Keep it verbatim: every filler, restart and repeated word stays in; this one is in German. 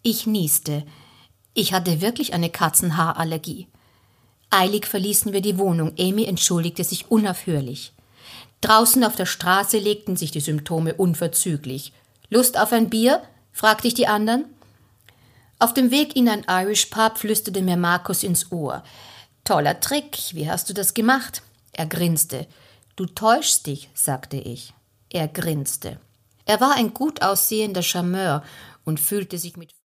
Ich nieste. Ich hatte wirklich eine Katzenhaarallergie. Eilig verließen wir die Wohnung. Amy entschuldigte sich unaufhörlich. Draußen auf der Straße legten sich die Symptome unverzüglich. »Lust auf ein Bier?« fragte ich die anderen. Auf dem Weg in ein Irish Pub flüsterte mir Markus ins Ohr. »Toller Trick, wie hast du das gemacht?« Er grinste. »Du täuschst dich«, sagte ich. Er grinste. Er war ein gut aussehender Charmeur und fühlte sich mit